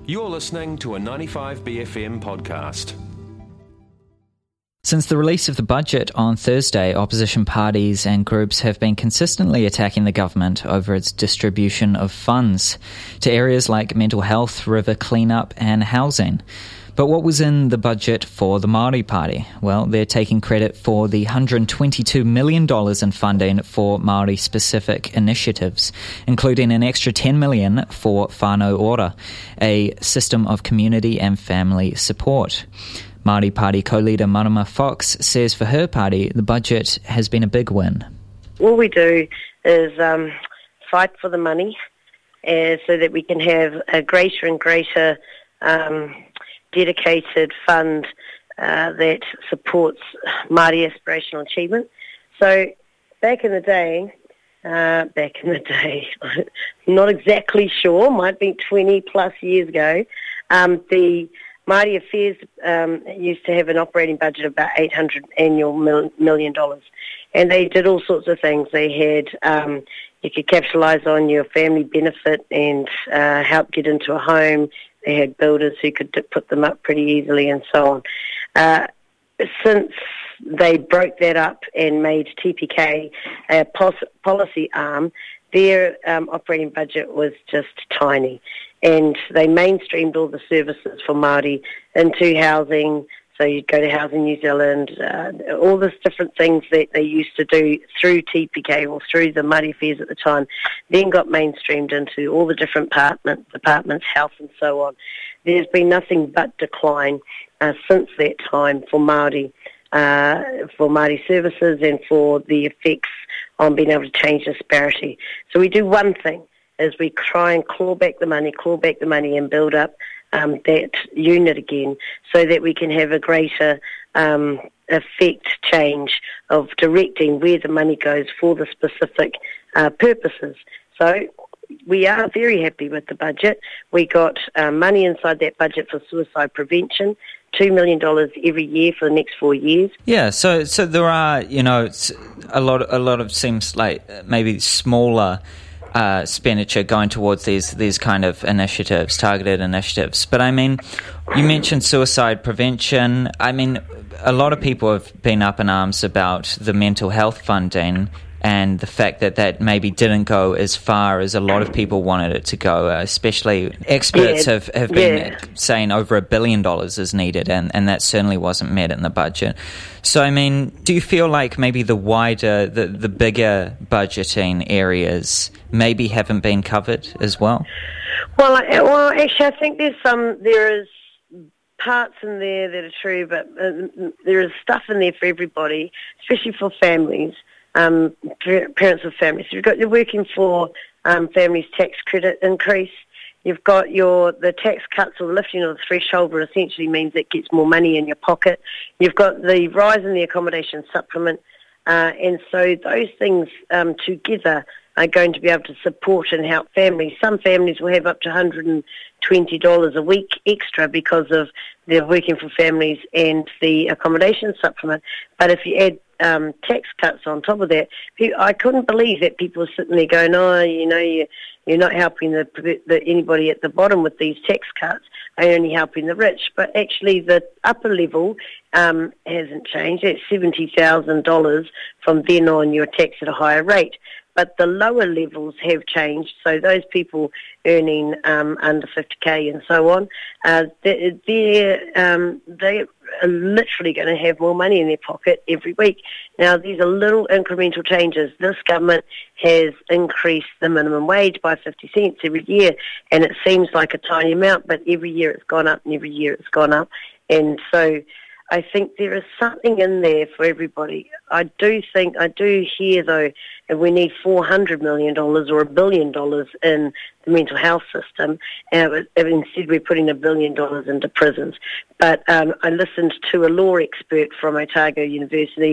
You're listening to a 95BFM podcast. Since the release of the budget on Thursday, opposition parties and groups have been consistently attacking the government over its distribution of funds to areas like mental health, river cleanup and housing. But what was in the budget for the Māori Party? Well, they're taking credit for the $122 million in funding for Māori-specific initiatives, including an extra $10 million for Whānau Ora, a system of community and family support. Māori Party co-leader Marama Fox says for her party, the budget has been a big win. All we do is fight for the money so that we can have a greater and greater dedicated fund that supports Māori aspirational achievement. So back in the day, not exactly sure, might be 20 plus years ago, the Māori Affairs used to have an operating budget of about $800 million. And they did all sorts of things. They had, you could capitalise on your family benefit and help get into a home. They had builders who could put them up pretty easily and so on. Since they broke that up and made TPK a policy arm, their operating budget was just tiny. And they mainstreamed all the services for Māori into housing. So you'd go to Housing New Zealand, all these different things that they used to do through TPK or through the Māori Affairs at the time, then got mainstreamed into all the different departments, health and so on. There's been nothing but decline since that time for Māori services and for the effects on being able to change disparity. So we do one thing, is we try and claw back the money and build up that unit again so that we can have a greater effect change of directing where the money goes for the specific purposes. So we are very happy with the budget. We got money inside that budget for suicide prevention, $2 million every year for the next 4 years. Yeah, so there are, a lot of seems like maybe smaller expenditure going towards these kind of initiatives, targeted initiatives. But I mean, you mentioned suicide prevention. I mean, a lot of people have been up in arms about the mental health funding and the fact that maybe didn't go as far as a lot of people wanted it to go, especially experts have been saying over $1 billion is needed, and that certainly wasn't met in the budget. So, I mean, do you feel like maybe the wider, the bigger budgeting areas maybe haven't been covered as well? Well, actually, I think there is parts in there that are true, but there is stuff in there for everybody, especially for families. Parents of families. So you're working for families' tax credit increase. You've got the tax cuts or the lifting of the threshold, which essentially means it gets more money in your pocket. You've got the rise in the accommodation supplement, and so those things together are going to be able to support and help families. Some families will have up to $120 a week extra because of their working for families and the accommodation supplement. But if you add tax cuts on top of that, I couldn't believe that people are sitting there going, you're not helping anybody at the bottom with these tax cuts, you're only helping the rich. But actually the upper level hasn't changed. It's $70,000 from then on, you're taxed at a higher rate. But the lower levels have changed, so those people earning under 50k and so on, they're literally going to have more money in their pocket every week. Now, these are little incremental changes. This government has increased the minimum wage by 50 cents every year, and it seems like a tiny amount, but every year it's gone up and every year it's gone up. And so I think there is something in there for everybody. I do hear, though, that we need $400 million or $1 billion in the mental health system, and instead we're putting $1 billion into prisons. But I listened to a law expert from Otago University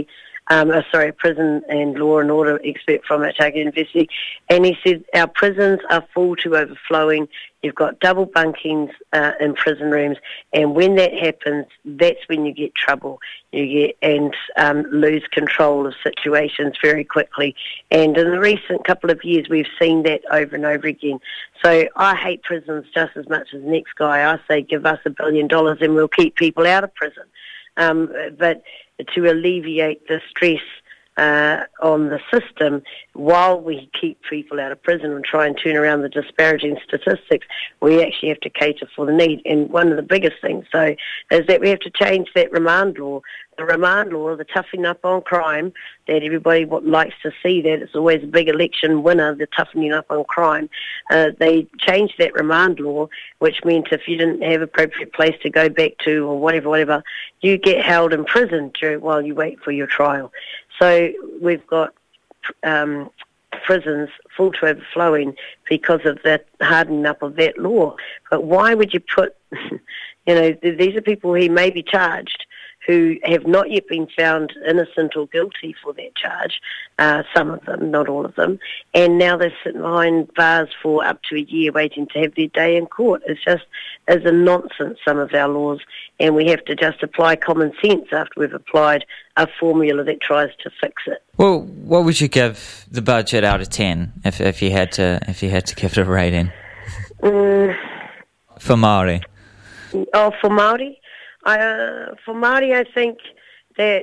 a prison and law and order expert from Otago University, and he said our prisons are full to overflowing. You've got double bunkings in prison rooms, and when that happens, that's when you get trouble. You get lose control of situations very quickly. And in the recent couple of years, we've seen that over and over again. So I hate prisons just as much as the next guy. I say give us $1 billion and we'll keep people out of prison. But to alleviate the stress on the system while we keep people out of prison and try and turn around the disparaging statistics, we actually have to cater for the need. And one of the biggest things, so, is that we have to change that remand law. The remand law, the toughening up on crime, that everybody likes to see that. It's always a big election winner, the toughening up on crime. They changed that remand law, which meant if you didn't have appropriate place to go back to or whatever, you get held in prison while you wait for your trial. So we've got prisons full to overflowing because of the hardening up of that law. But why would you put, these are people who may be charged who have not yet been found innocent or guilty for that charge, some of them, not all of them, and now they're sitting behind bars for up to a year waiting to have their day in court. It's just as a nonsense, some of our laws, and we have to just apply common sense after we've applied a formula that tries to fix it. Well, what would you give the budget out of 10 if you had to give it a rating? For Māori. Oh, for Māori? For Māori, I think that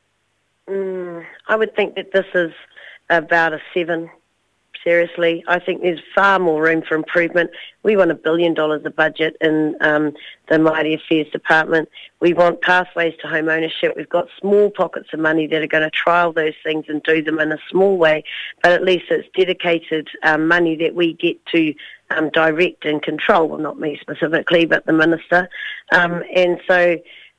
I would think that this is about a 7. Seriously, I think there's far more room for improvement. We want $1 billion a budget in the Māori Affairs Department. We want pathways to home ownership. We've got small pockets of money that are going to trial those things and do them in a small way, but at least it's dedicated money that we get to direct and control. Well, not me specifically, but the minister. And so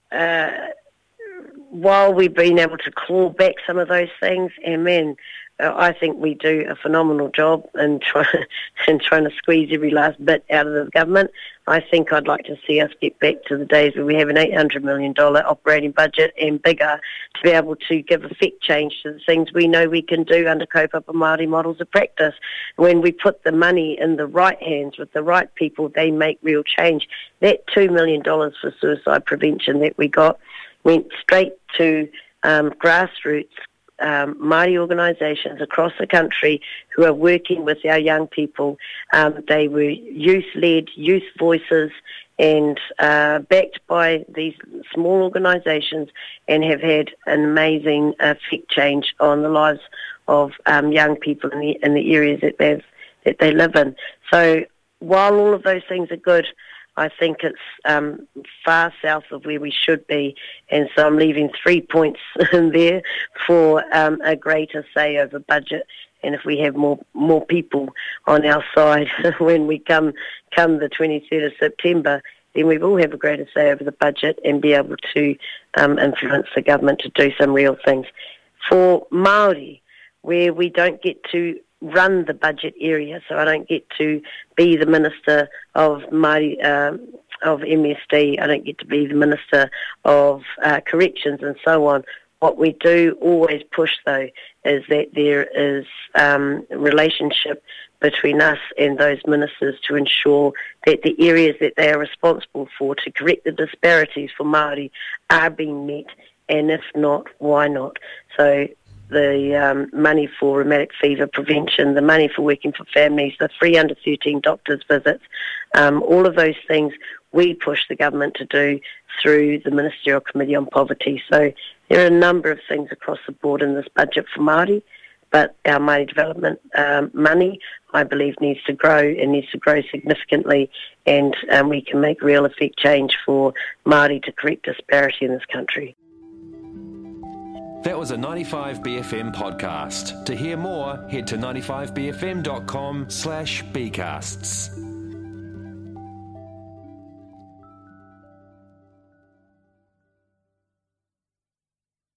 while we've been able to claw back some of those things, and man, I think we do a phenomenal job in trying to squeeze every last bit out of the government. I think I'd like to see us get back to the days where we have an $800 million operating budget and bigger to be able to give effect change to the things we know we can do under kaupapa Māori models of practice. When we put the money in the right hands with the right people, they make real change. That $2 million for suicide prevention that we got went straight to grassroots Māori organisations across the country who are working with our young people. They were youth-led, youth voices, and backed by these small organisations, and have had an amazing effect change on the lives of young people in the areas that they live in. So while all of those things are good, I think it's far south of where we should be, and so I'm leaving 3 points in there for a greater say over budget. And if we have more people on our side when we come the 23rd of September, then we will have a greater say over the budget and be able to influence the government to do some real things. For Māori, where we don't get to run the budget area, so I don't get to be the Minister of Māori, of MSD, I don't get to be the Minister of Corrections and so on. What we do always push, though, is that there is a relationship between us and those ministers to ensure that the areas that they are responsible for to correct the disparities for Māori are being met, and if not, why not? So the money for rheumatic fever prevention, the money for working for families, the free under 13 doctors visits, all of those things we push the government to do through the Ministerial Committee on Poverty. So there are a number of things across the board in this budget for Māori, but our Māori development money, I believe, needs to grow and needs to grow significantly, and we can make real effect change for Māori to correct disparity in this country. That was a 95BFM podcast. To hear more, head to 95bfm.com/bcasts.